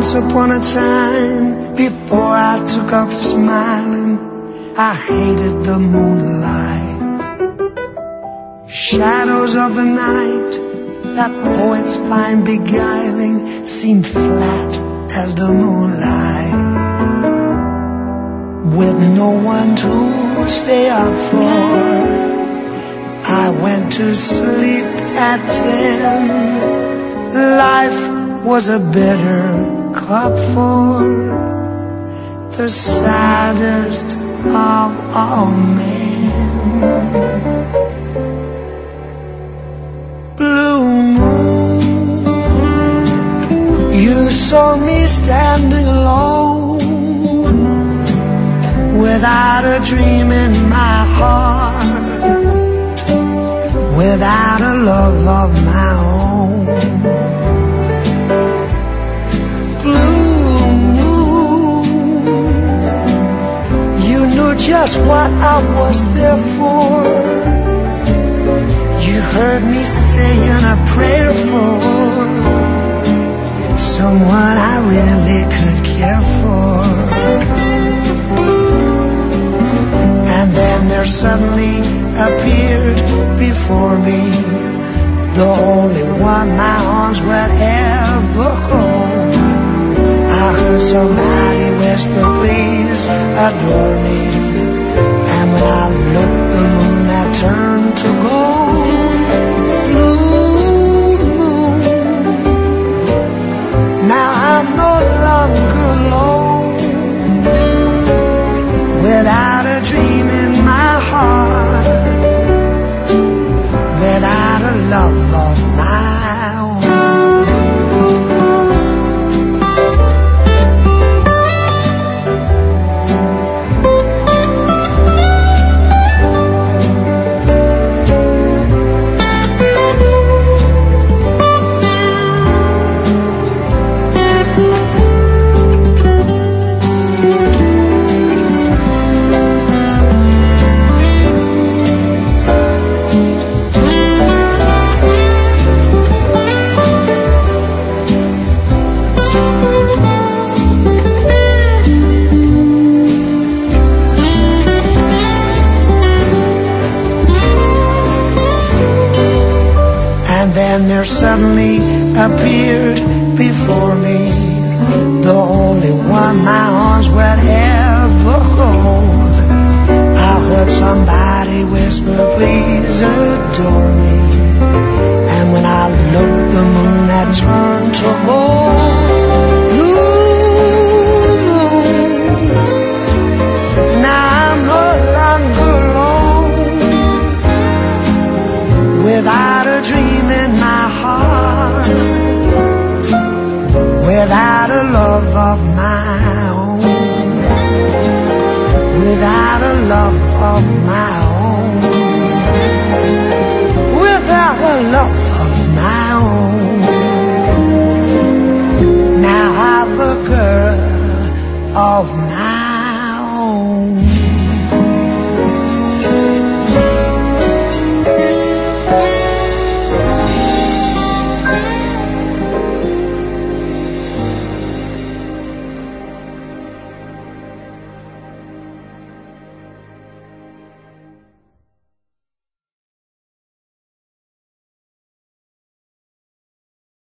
Once upon a time, before I took up smiling, I hated the moonlight. Shadows of the night that poets find beguiling seemed flat as the moonlight. With no one to stay up for, I went to sleep at 10. Life was a bitter cup for the saddest of all men. Blue moon, you saw me standing alone, without a dream in my heart, without a love of my own. Blue moon, you knew just what I was there for. You heard me saying a prayer for someone I really could care for. And then there suddenly appeared before me the only one my arms will ever hold. I heard somebody whisper, please adore me. And when I looked, the moon had turned to gold. Blue moon, now I'm no longer alone, without a dream in my heart, without a love of my own. Then there suddenly appeared before me the only one my arms would ever hold. I heard somebody whisper, please adore me. And when I looked, the moon had turned to gold. Blue moon, now I'm no longer alone, without a dream in my heart, without a love of my own, without a love of my own, without a love of my own. Now I'm a girl of my own.